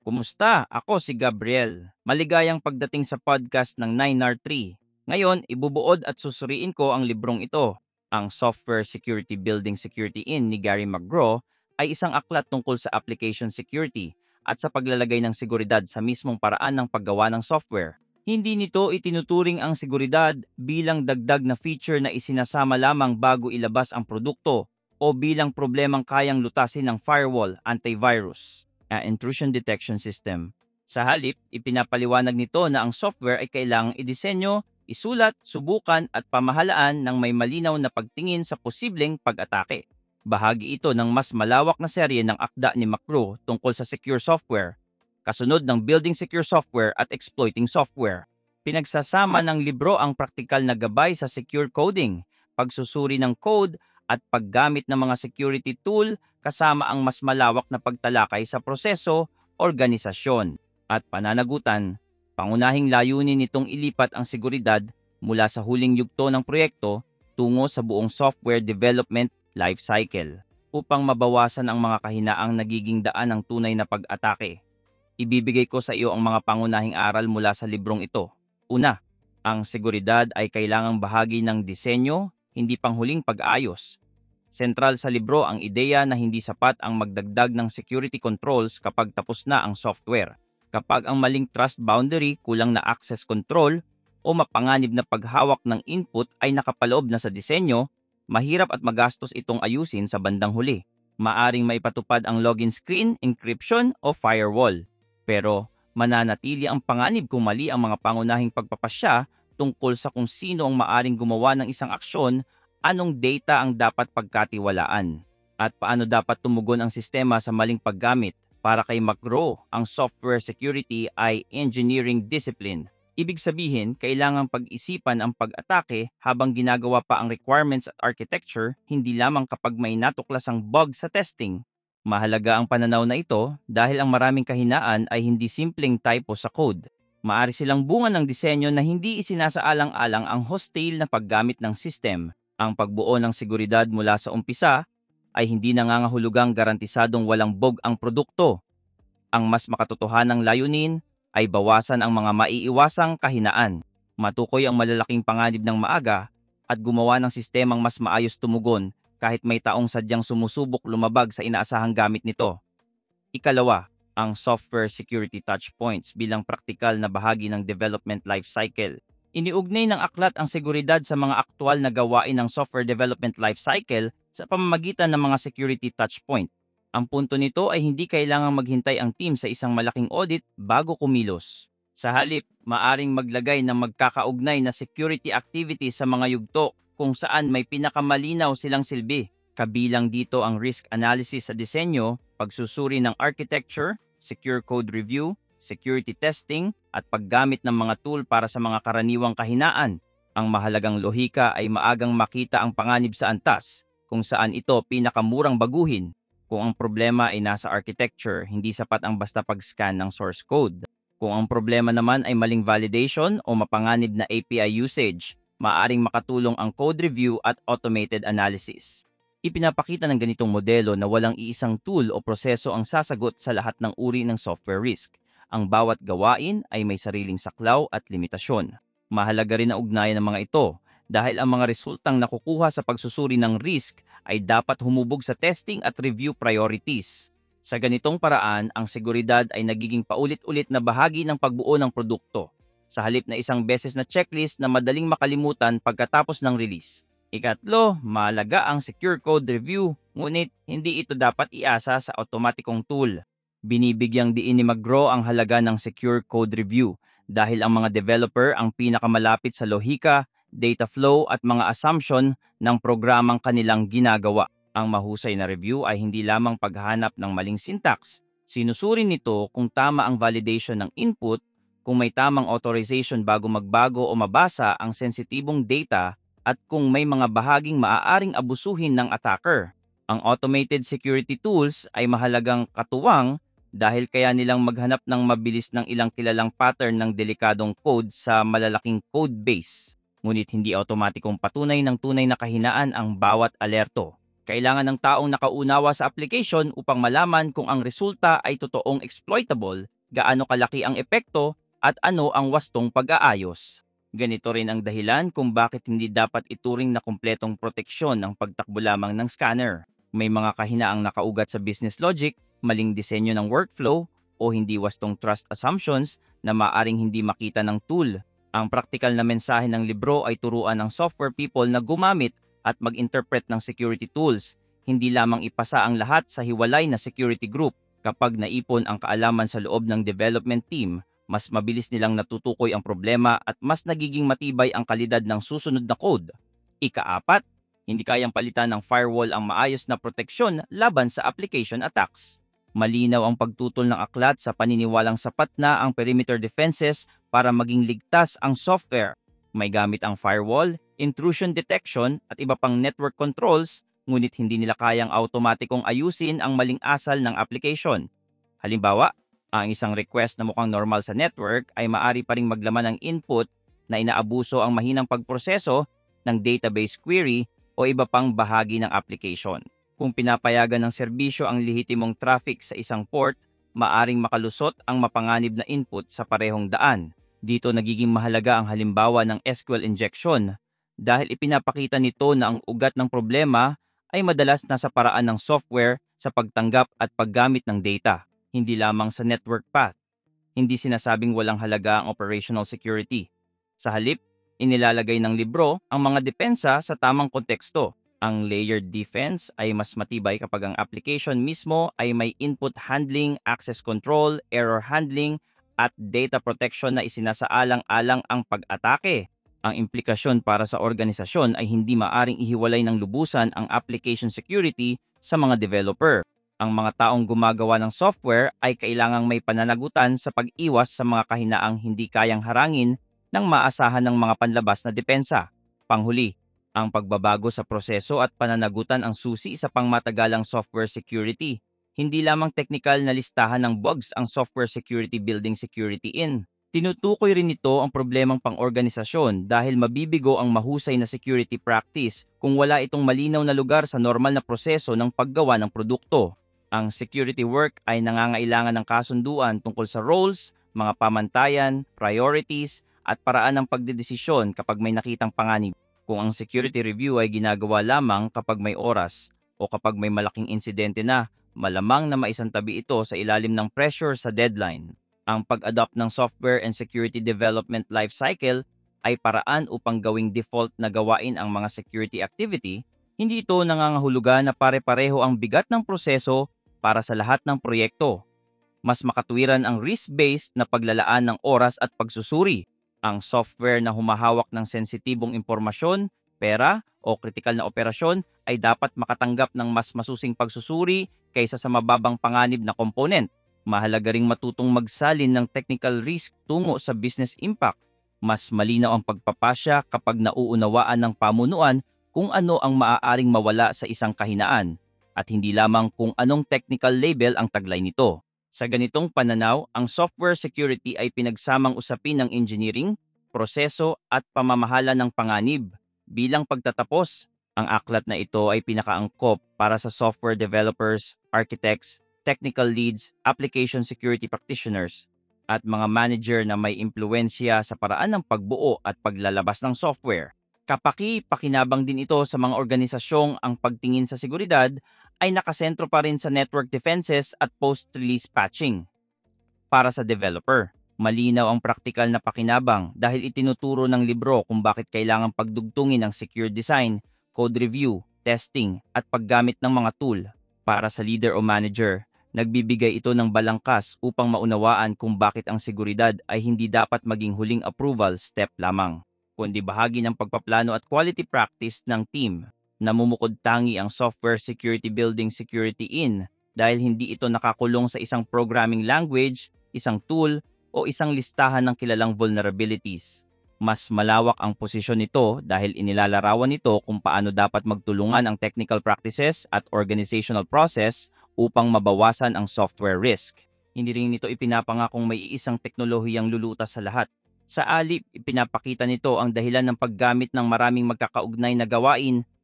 Kumusta? Ako si Gabriel. Maligayang pagdating sa podcast ng 9R3. Ngayon, ibubuod at susuriin ko ang librong ito. Ang Software Security Building Security In ni Gary McGraw ay isang aklat tungkol sa application security at sa paglalagay ng seguridad sa mismong paraan ng paggawa ng software. Hindi nito itinuturing ang seguridad bilang dagdag na feature na isinasama lamang bago ilabas ang produkto o bilang problemang kayang lutasin ng firewall, antivirus intrusion detection system. Sa halip, ipinapaliwanag nito na ang software ay kailangang idisenyo, isulat, subukan at pamahalaan ng may malinaw na pagtingin sa posibleng pag-atake. Bahagi ito ng mas malawak na serye ng akda ni McGraw tungkol sa secure software, kasunod ng Building Secure Software at Exploiting Software. Pinagsasama ng libro ang praktikal na gabay sa secure coding, pagsusuri ng code at paggamit ng mga security tool kasama ang mas malawak na pagtalakay sa proseso, organisasyon, at pananagutan. Pangunahing layunin nitong ilipat ang seguridad mula sa huling yugto ng proyekto tungo sa buong software development lifecycle upang mabawasan ang mga kahinaang nagiging daan ng tunay na pag-atake. Ibibigay ko sa iyo ang mga pangunahing aral mula sa librong ito. Una, ang seguridad ay kailangang bahagi ng disenyo, hindi panghuling pag-ayos. Sentral sa libro ang ideya na hindi sapat ang magdagdag ng security controls kapag tapos na ang software. Kapag ang maling trust boundary, kulang na access control, o mapanganib na paghawak ng input ay nakapaloob na sa disenyo, mahirap at magastos itong ayusin sa bandang huli. Maaring maipatupad ang login screen, encryption o firewall. Pero mananatili ang panganib kung mali ang mga pangunahing pagpapasya tungkol sa kung sino ang maaring gumawa ng isang aksyon, anong data ang dapat pagkatiwalaan, at paano dapat tumugon ang sistema sa maling paggamit. Para kay McGraw, ang software security ay engineering discipline. Ibig sabihin, kailangang pag-isipan ang pag-atake habang ginagawa pa ang requirements at architecture, hindi lamang kapag may natuklasang bug sa testing. Mahalaga ang pananaw na ito dahil ang maraming kahinaan ay hindi simpleng typo sa code. Maari silang bunga ng disenyo na hindi isinasaalang-alang ang hostile na paggamit ng system. Ang pagbuo ng seguridad mula sa umpisa ay hindi nangangahulugang garantisadong walang bug ang produkto. Ang mas makatotohanang layunin ay bawasan ang mga maiiwasang kahinaan, matukoy ang malalaking panganib ng maaga, at gumawa ng sistemang mas maayos tumugon kahit may taong sadyang sumusubok lumabag sa inaasahang gamit nito. Ikalawa, ang software security touchpoints bilang praktikal na bahagi ng development lifecycle. Iniugnay ng aklat ang seguridad sa mga aktwal na gawain ng software development lifecycle sa pamamagitan ng mga security touchpoint. Ang punto nito ay hindi kailangang maghintay ang team sa isang malaking audit bago kumilos. Sa halip, maaring maglagay ng magkakaugnay na security activities sa mga yugto kung saan may pinakamalinaw silang silbi. Kabilang dito ang risk analysis sa disenyo, pagsusuri ng architecture, secure code review, security testing, at paggamit ng mga tool para sa mga karaniwang kahinaan. Ang mahalagang lohika ay maagang makita ang panganib sa antas, kung saan ito pinakamurang baguhin. Kung ang problema ay nasa architecture, hindi sapat ang basta pag-scan ng source code. Kung ang problema naman ay maling validation o mapanganib na API usage, maaaring makatulong ang code review at automated analysis. Ipinapakita ng ganitong modelo na walang iisang tool o proseso ang sasagot sa lahat ng uri ng software risk. Ang bawat gawain ay may sariling saklaw at limitasyon. Mahalaga rin na ugnayan ng mga ito dahil ang mga resultang nakukuha sa pagsusuri ng risk ay dapat humubog sa testing at review priorities. Sa ganitong paraan, ang seguridad ay nagiging paulit-ulit na bahagi ng pagbuo ng produkto, sa halip na isang beses na checklist na madaling makalimutan pagkatapos ng release. Ikatlo, mahalaga ang secure code review, ngunit hindi ito dapat iasa sa automatikong tool. Binibigyang diin ni McGraw ang halaga ng secure code review dahil ang mga developer ang pinakamalapit sa lohika, data flow at mga assumption ng programang kanilang ginagawa. Ang mahusay na review ay hindi lamang paghahanap ng maling syntax. Sinusuri nito kung tama ang validation ng input, kung may tamang authorization bago magbago o mabasa ang sensitibong data, at kung may mga bahaging maaaring abusuhin ng attacker. Ang automated security tools ay mahalagang katuwang dahil kaya nilang maghanap ng mabilis ng ilang kilalang pattern ng delikadong code sa malalaking code base. Ngunit hindi automatikong patunay ng tunay na kahinaan ang bawat alerto. Kailangan ng taong nakaunawa sa application upang malaman kung ang resulta ay totoong exploitable, gaano kalaki ang epekto, at ano ang wastong pag-aayos. Ganito rin ang dahilan kung bakit hindi dapat ituring na kumpletong proteksyon ng pagtakbo lamang ng scanner. May mga kahinaang nakaugat sa business logic, maling disenyo ng workflow, o hindi wastong trust assumptions na maaring hindi makita ng tool. Ang praktikal na mensahe ng libro ay turuan ng software people na gumamit at mag-interpret ng security tools, hindi lamang ipasa ang lahat sa hiwalay na security group. Kapag naipon ang kaalaman sa loob ng development team, mas mabilis nilang natutukoy ang problema at mas nagiging matibay ang kalidad ng susunod na code. Ikaapat, hindi kayang palitan ng firewall ang maayos na proteksyon laban sa application attacks. Malinaw ang pagtutol ng aklat sa paniniwalang sapat na ang perimeter defenses para maging ligtas ang software. May gamit ang firewall, intrusion detection at iba pang network controls, ngunit hindi nila kayang automatikong ayusin ang maling asal ng application. Halimbawa, ang isang request na mukhang normal sa network ay maari pa ring maglaman ng input na inaabuso ang mahinang pagproseso ng database query o iba pang bahagi ng application. Kung pinapayagan ng serbisyo ang lehitimong traffic sa isang port, maaring makalusot ang mapanganib na input sa parehong daan. Dito nagiging mahalaga ang halimbawa ng SQL injection dahil ipinapakita nito na ang ugat ng problema ay madalas nasa paraan ng software sa pagtanggap at paggamit ng data, hindi lamang sa network path. Hindi sinasabing walang halaga ang operational security. Sa halip, inilalagay ng libro ang mga depensa sa tamang konteksto. Ang layered defense ay mas matibay kapag ang application mismo ay may input handling, access control, error handling, at data protection na isinasaalang-alang ang pag-atake. Ang implikasyon para sa organisasyon ay hindi maaring ihiwalay ng lubusan ang application security sa mga developer. Ang mga taong gumagawa ng software ay kailangang may pananagutan sa pag-iwas sa mga kahinaang hindi kayang harangin ng maasahan ng mga panlabas na depensa. Panghuli, ang pagbabago sa proseso at pananagutan ang susi sa pangmatagalang software security. Hindi lamang technical na listahan ng bugs ang software security building security in. Tinutukoy rin nito ang problemang pang-organisasyon dahil mabibigo ang mahusay na security practice kung wala itong malinaw na lugar sa normal na proseso ng paggawa ng produkto. Ang security work ay nangangailangan ng kasunduan tungkol sa roles, mga pamantayan, priorities, at paraan ng pagdedesisyon kapag may nakitang panganib. Kung ang security review ay ginagawa lamang kapag may oras o kapag may malaking insidente na, malamang na maisantabi ito sa ilalim ng pressure sa deadline. Ang pag-adopt ng software and security development lifecycle ay paraan upang gawing default na gawain ang mga security activity. Hindi ito nangangahulugan na pare-pareho ang bigat ng proseso para sa lahat ng proyekto. Mas makatuwiran ang risk-based na paglalaan ng oras at pagsusuri. Ang software na humahawak ng sensitibong impormasyon, pera o kritikal na operasyon ay dapat makatanggap ng mas masusing pagsusuri kaysa sa mababang panganib na component. Mahalaga ring matutong magsalin ng technical risk tungo sa business impact. Mas malinaw ang pagpapasya kapag nauunawaan ng pamunuan kung ano ang maaaring mawala sa isang kahinaan at hindi lamang kung anong technical label ang taglay nito. Sa ganitong pananaw, ang software security ay pinagsamang usapin ng engineering, proseso at pamamahala ng panganib. Bilang pagtatapos, ang aklat na ito ay pinakaangkop para sa software developers, architects, technical leads, application security practitioners, at mga manager na may impluensya sa paraan ng pagbuo at paglalabas ng software. Kapaki-pakinabang din ito sa mga organisasyong ang pagtingin sa seguridad ay nakasentro pa rin sa network defenses at post-release patching. Para sa developer, malinaw ang praktikal na pakinabang dahil itinuturo ng libro kung bakit kailangang pagdugtungin ang secure design, code review, testing, at paggamit ng mga tool. Para sa leader o manager, nagbibigay ito ng balangkas upang maunawaan kung bakit ang seguridad ay hindi dapat maging huling approval step lamang, kundi bahagi ng pagpaplano at quality practice ng team. Namumukod tangi ang software security building security in dahil hindi ito nakakulong sa isang programming language, isang tool, o isang listahan ng kilalang vulnerabilities. Mas malawak ang posisyon nito dahil inilalarawan nito kung paano dapat magtulungan ang technical practices at organizational process upang mabawasan ang software risk. Hindi rin nito ipinapangakong may iisang teknolohiyang lulutas sa lahat. Sa alip, ipinapakita nito ang dahilan ng paggamit ng maraming magkakaugnay na gawain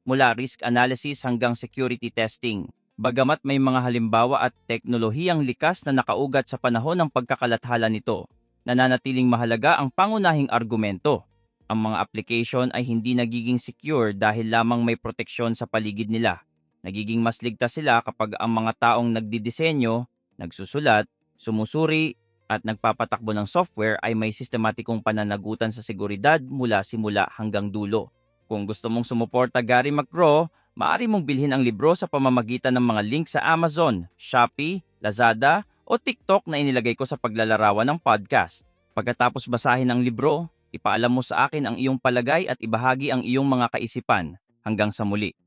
mula risk analysis hanggang security testing. Bagamat may mga halimbawa at teknolohiyang likas na nakaugat sa panahon ng pagkakalathala nito, nananatiling mahalaga ang pangunahing argumento. Ang mga application ay hindi nagiging secure dahil lamang may proteksyon sa paligid nila. Nagiging mas ligtas sila kapag ang mga taong nagdidisenyo, nagsusulat, sumusuri, at nagpapatakbo ng software ay may sistematikong pananagutan sa seguridad mula simula hanggang dulo. Kung gusto mong sumuporta Gary McGraw, maaari mong bilhin ang libro sa pamamagitan ng mga link sa Amazon, Shopee, Lazada, o TikTok na inilagay ko sa paglalarawan ng podcast. Pagkatapos basahin ang libro, ipaalam mo sa akin ang iyong palagay at ibahagi ang iyong mga kaisipan. Hanggang sa muli.